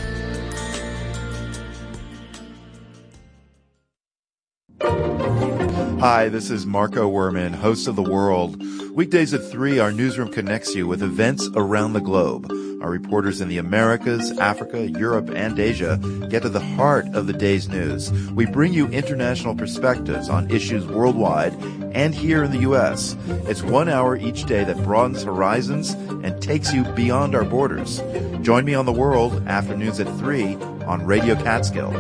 Hi, this is Marco Werman, host of The World. Weekdays at three, our newsroom connects you with events around the globe. Our reporters in the Americas, Africa, Europe, and Asia get to the heart of the day's news. We bring you international perspectives on issues worldwide and here in the U S. It's one hour each day that broadens horizons and takes you beyond our borders. Join me on The World, afternoons at three on Radio Catskill.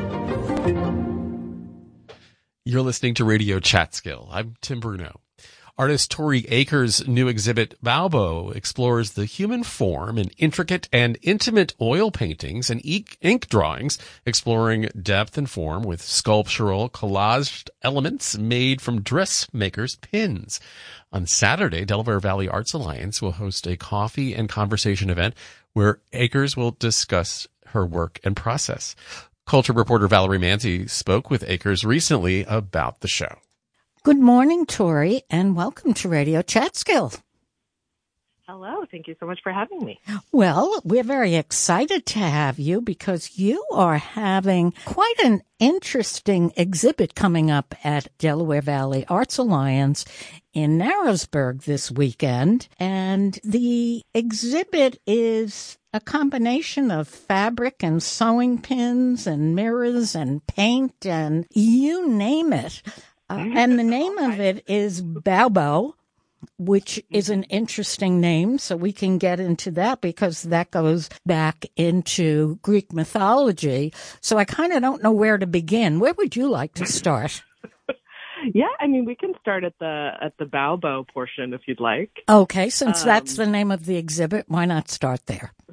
You're listening to Radio Catskill. I'm Tim Bruno. Artist Tori Akers' new exhibit, Baobo, explores the human form in intricate and intimate oil paintings and ink drawings, exploring depth and form with sculptural collaged elements made from dressmakers' pins. On Saturday, Delaware Valley Arts Alliance will host a coffee and conversation event where Akers will discuss her work and process. Culture reporter Valerie Manzi spoke with Akers recently about the show. Good morning, Tori, and welcome to Radio Catskill. Hello. Thank you so much for having me. Well, we're very excited to have you because you are having quite an interesting exhibit coming up at Delaware Valley Arts Alliance in Narrowsburg this weekend. And the exhibit is a combination of fabric and sewing pins and mirrors and paint and you name it. Uh, and the name of it is Baobo, which is an interesting name, so we can get into that because that goes back into Greek mythology. So I kind of don't know where to begin. Where would you like to start? Yeah, I mean, we can start at the at the Baobo portion if you'd like. Okay, since um, that's the name of the exhibit, why not start there?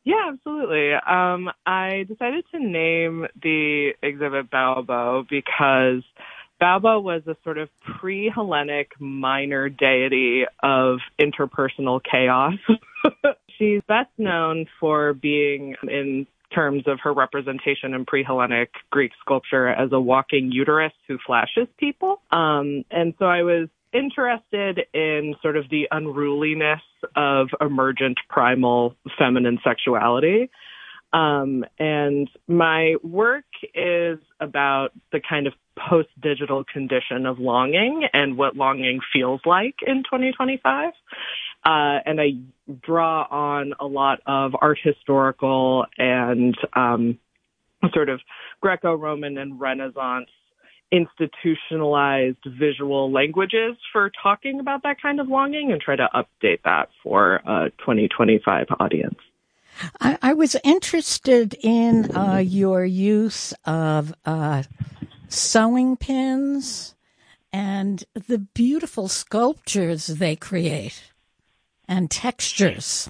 Yeah, absolutely. Um, I decided to name the exhibit Baobo because Baobo was a sort of pre-Hellenic minor deity of interpersonal chaos. She's best known for being, in terms of her representation in pre-Hellenic Greek sculpture, as a walking uterus who flashes people. Um, and so I was interested in sort of the unruliness of emergent primal feminine sexuality. Um, and my work is about the kind of post-digital condition of longing and what longing feels like in twenty twenty-five. Uh, and I draw on a lot of art historical and um, sort of Greco-Roman and Renaissance institutionalized visual languages for talking about that kind of longing and try to update that for a twenty twenty-five audience. I, I was interested in uh, your use of uh, sewing pins and the beautiful sculptures they create and textures.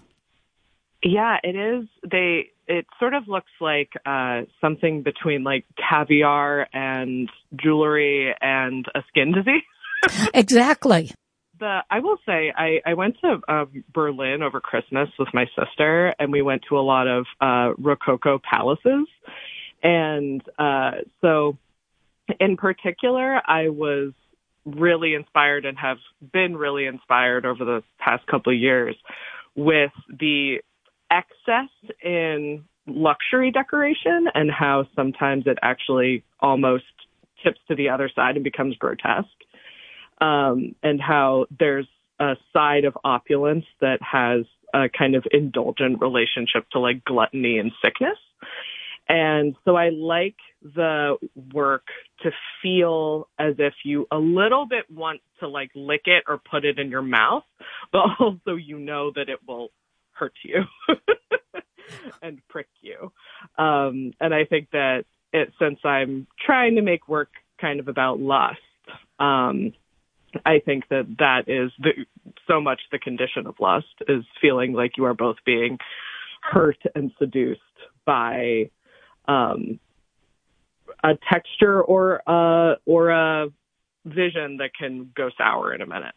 Yeah, it is. They. It sort of looks like uh, something between like caviar and jewelry and a skin disease. Exactly. The, I will say, I, I went to um, Berlin over Christmas with my sister, and we went to a lot of uh, Rococo palaces. And uh, so, in particular, I was really inspired and have been really inspired over the past couple of years with the excess in luxury decoration and how sometimes it actually almost tips to the other side and becomes grotesque. Um, and how there's a side of opulence that has a kind of indulgent relationship to like gluttony and sickness. And so I like the work to feel as if you a little bit want to like lick it or put it in your mouth, but also you know that it will hurt you and prick you. Um, and I think that it, since I'm trying to make work kind of about lust, um, I think that that is the, so much the condition of lust, is feeling like you are both being hurt and seduced by um, a texture or a, or a vision that can go sour in a minute.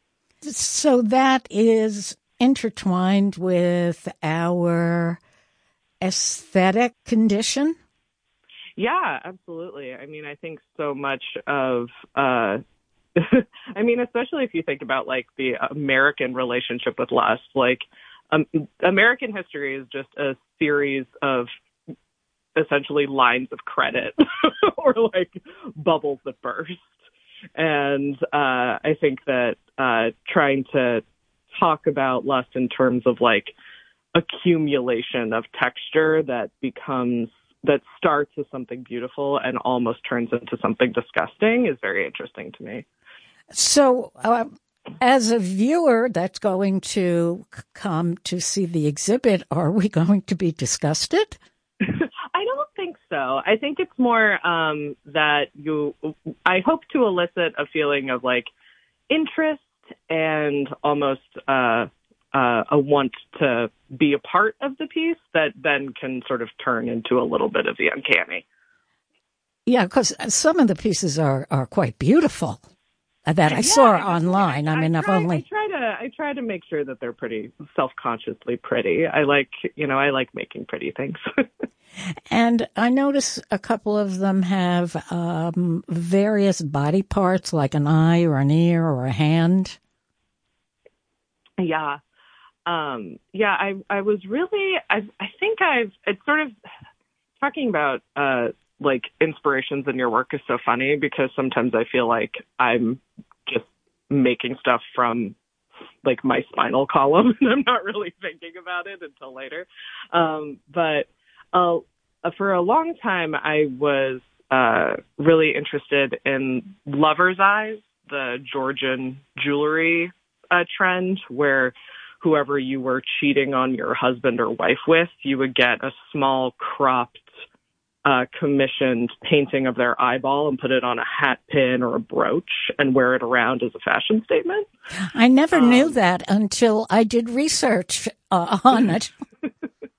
So that is intertwined with our aesthetic condition? Yeah, absolutely. I mean, I think so much of... Uh, I mean, especially if you think about like the American relationship with lust, like um, American history is just a series of essentially lines of credit or like bubbles that burst. And uh, I think that uh, trying to talk about lust in terms of like accumulation of texture that becomes, that starts as something beautiful and almost turns into something disgusting is very interesting to me. So, uh, as a viewer that's going to come to see the exhibit, are we going to be disgusted? I don't think so. I think it's more um, that you, I hope to elicit a feeling of like interest and almost uh, uh, a want to be a part of the piece that then can sort of turn into a little bit of the uncanny. Yeah, because some of the pieces are, are quite beautiful. That I yeah, saw online. I, I mean, I try, I've only I try to I try to make sure that they're pretty self-consciously pretty. I like you know I like making pretty things. And I notice a couple of them have um, various body parts, like an eye or an ear or a hand. Yeah, um, yeah. I I was really I I think I've it's sort of talking about uh, like inspirations in your work is so funny because sometimes I feel like I'm just making stuff from like my spinal column and I'm not really thinking about it until later. Um, but uh, for a long time, I was uh, really interested in lover's eyes, the Georgian jewelry uh, trend where whoever you were cheating on your husband or wife with, you would get a small cropped Uh, commissioned painting of their eyeball and put it on a hat pin or a brooch and wear it around as a fashion statement. I never um, knew that until I did research uh, on it.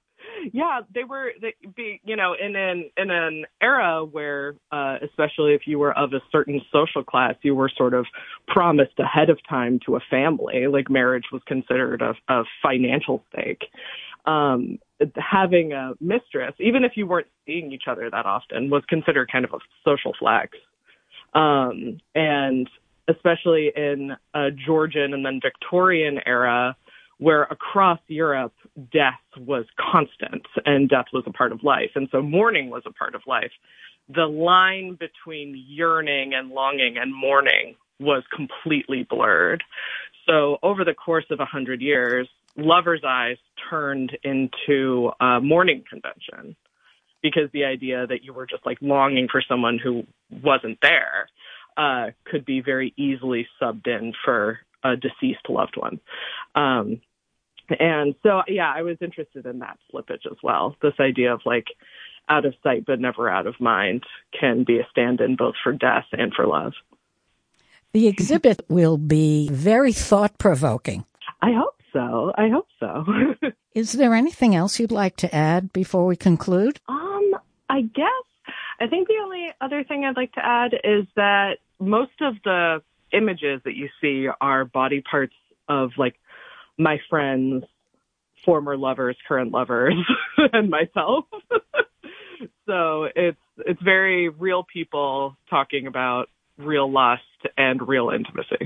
Yeah, they were, they be, you know, in an in an era where, uh, especially if you were of a certain social class, you were sort of promised ahead of time to a family. Like marriage was considered a, a financial stake. Um, having a mistress, even if you weren't seeing each other that often, was considered kind of a social flex. Um, and especially in a Georgian and then Victorian era, where across Europe, death was constant and death was a part of life. And so mourning was a part of life. The line between yearning and longing and mourning was completely blurred. So over the course of a hundred years, lovers' eyes turned into a mourning convention, because the idea that you were just like longing for someone who wasn't there uh, could be very easily subbed in for a deceased loved one. Um, and so, yeah, I was interested in that slippage as well. This idea of like out of sight but never out of mind can be a stand-in both for death and for love. The exhibit will be very thought-provoking. I hope so. I hope so. Is there anything else you'd like to add before we conclude? Um, I guess, I think the only other thing I'd like to add is that most of the images that you see are body parts of like my friends, former lovers, current lovers, and myself. So it's, it's very real people talking about real lust and real intimacy.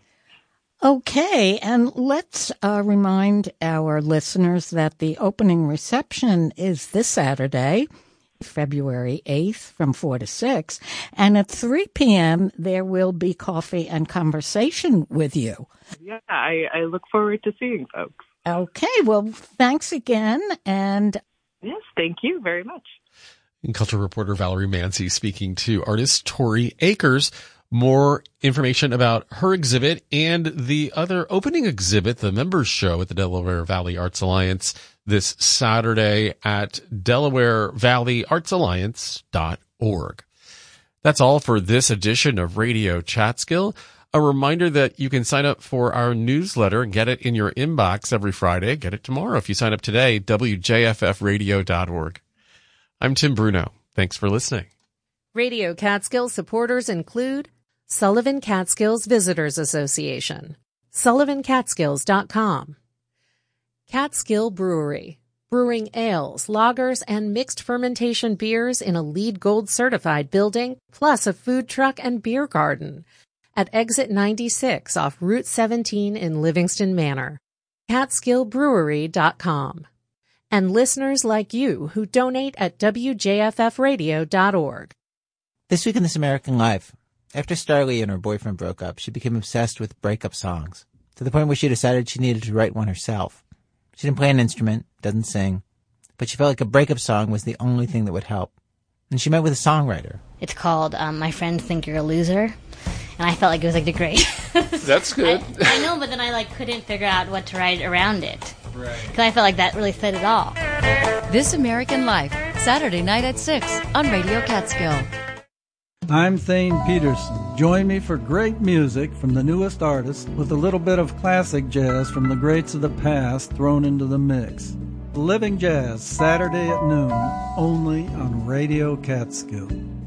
Okay, and let's uh, remind our listeners that the opening reception is this Saturday, February eighth, from four to six, and at three p.m. there will be coffee and conversation with you. Yeah, I, I look forward to seeing folks. Okay, well, thanks again, and... Yes, thank you very much. And culture reporter Valerie Mancy speaking to artist Tori Akers. More information about her exhibit and the other opening exhibit, the members show at the Delaware Valley Arts Alliance this Saturday at delaware valley arts alliance dot org. That's all for this edition of Radio Catskill. A reminder that you can sign up for our newsletter and get it in your inbox every Friday. Get it tomorrow if you sign up today, w j f f radio dot org. I'm Tim Bruno. Thanks for listening. Radio Catskill supporters include Sullivan Catskills Visitors Association, sullivan catskills dot com, Catskill Brewery, brewing ales, lagers, and mixed fermentation beers in a LEED Gold certified building, plus a food truck and beer garden at Exit ninety-six off Route seventeen in Livingston Manor, catskill brewery dot com, and listeners like you who donate at w j f f radio dot org. This week in This American Life, after Starlee and her boyfriend broke up, she became obsessed with breakup songs, to the point where she decided she needed to write one herself. She didn't play an instrument, doesn't sing, but she felt like a breakup song was the only thing that would help. And she met with a songwriter. It's called um, My Friends Think You're a Loser, and I felt like it was like the great. That's good. I, I know, but then I like couldn't figure out what to write around it. Right. Because I felt like that really said it all. This American Life, Saturday night at six on Radio Catskill. I'm Thane Peterson. Join me for great music from the newest artists with a little bit of classic jazz from the greats of the past thrown into the mix. Living Jazz, Saturday at noon, only on Radio Catskill.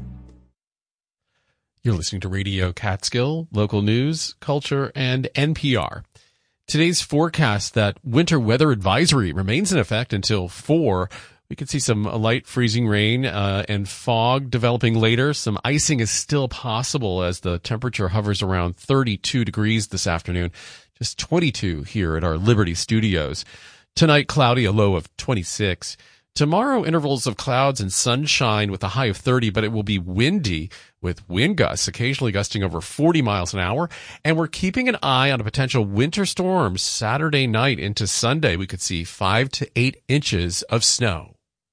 You're listening to Radio Catskill, local news, culture, and N P R. Today's forecast that winter weather advisory remains in effect until four. We could see some light freezing rain uh, and fog developing later. Some icing is still possible as the temperature hovers around thirty-two degrees this afternoon, just twenty-two here at our Liberty studios. Tonight, cloudy, a low of twenty-six. Tomorrow, intervals of clouds and sunshine with a high of thirty, but it will be windy with wind gusts, occasionally gusting over forty miles an hour. And we're keeping an eye on a potential winter storm Saturday night into Sunday. We could see five to eight inches of snow.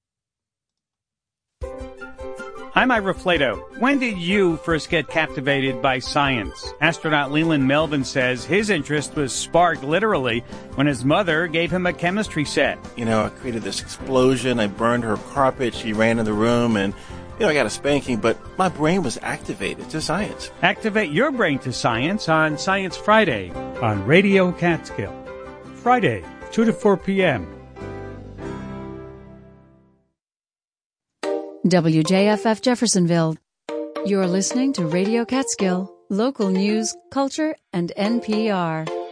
I'm Ira Flato. When did you first get captivated by science? Astronaut Leland Melvin says his interest was sparked literally when his mother gave him a chemistry set. You know, I created this explosion. I burned her carpet. She ran in the room and, you know, I got a spanking, but my brain was activated to science. Activate your brain to science on Science Friday on Radio Catskill. Friday, two to four p.m. W J F F Jeffersonville. You're listening to Radio Catskill, local news, culture, and N P R.